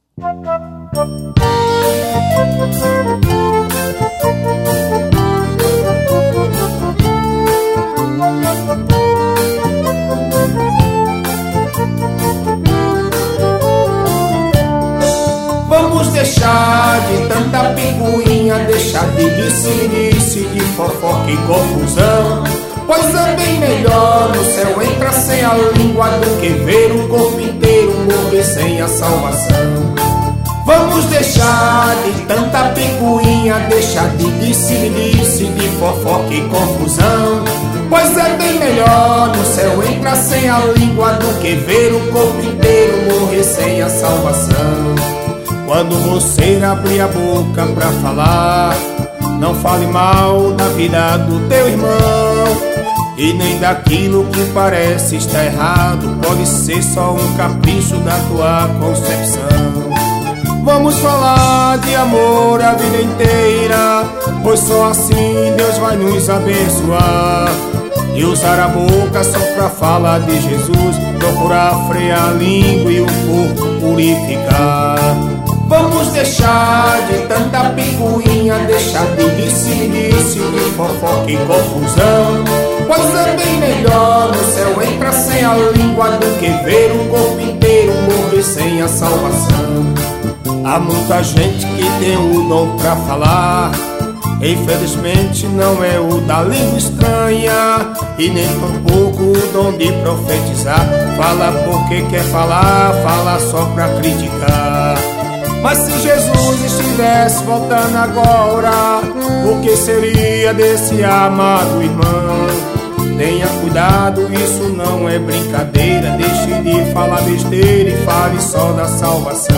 Vamos deixar de tanta picuinha, deixar de disse-disse, de fofoca e confusão. Pois é bem melhor no céu entrar sem a língua do que ver o corpo inteiro morrer sem a salvação. Vamos deixar de tanta picuinha, deixar de disse-disse, de fofoca e confusão. Pois é bem melhor no céu entrar sem a língua do que ver o corpo inteiro morrer sem a salvação. Quando você abrir a boca pra falar, não fale mal da vida do teu irmão, e nem daquilo que parece estar errado, pode ser só um capricho da tua concepção. Vamos falar de amor a vida inteira, pois só assim Deus vai nos abençoar. E usar a boca só pra falar de Jesus, procurar frear a língua e o corpo purificar. Vamos deixar de tanta picuinha, deixar de disse-disse, de fofoca e confusão. Pois é bem melhor no céu entrar sem a língua do que ver o corpo inteiro morrer sem a salvação. Há muita gente que tem o dom pra falar, infelizmente não é o da língua estranha, e nem tampouco o dom de profetizar. Fala porque quer falar, fala só pra criticar. Mas se Jesus estivesse voltando agora, o que seria desse amado irmão? Tenha cuidado, isso não é brincadeira. Deixe de falar besteira e fale só da salvação.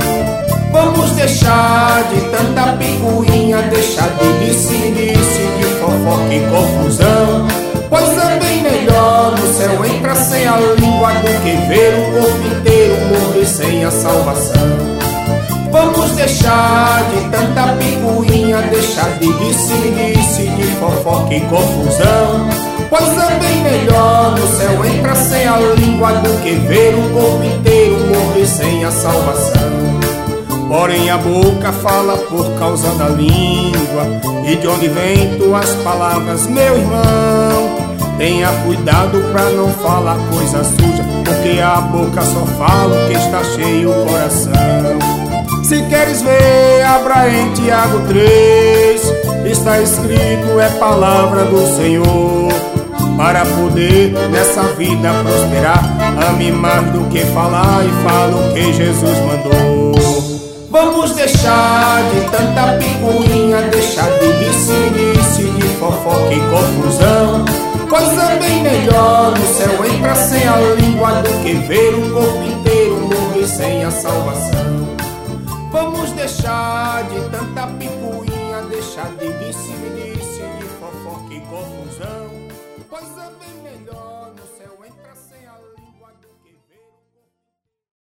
Vamos deixar de tanta picuinha, deixar de disse-disse, de fofoca e confusão. Pois é bem melhor no céu entrar sem a língua do que ver o corpo inteiro morrer sem a salvação. Vamos deixar de tanta picuinha, deixar de disse-disse, de fofoca e confusão. Pois é bem melhor no céu entrar sem a língua do que ver o corpo inteiro morrer sem a salvação. Porém a boca fala por causa da língua, e de onde vem tuas palavras, meu irmão? Tenha cuidado pra não falar coisa suja, porque a boca só fala o que está cheio o coração. Se queres ver, abra em Tiago 3, está escrito, é palavra do Senhor. Para poder nessa vida prosperar, ame mais do que falar e fala o que Jesus mandou. Vamos deixar de tanta picuinha, deixar de disse-disse, de fofoca e confusão. Pois é bem melhor no céu entrar sem a língua do que ver o corpo inteiro morrer sem a salvação.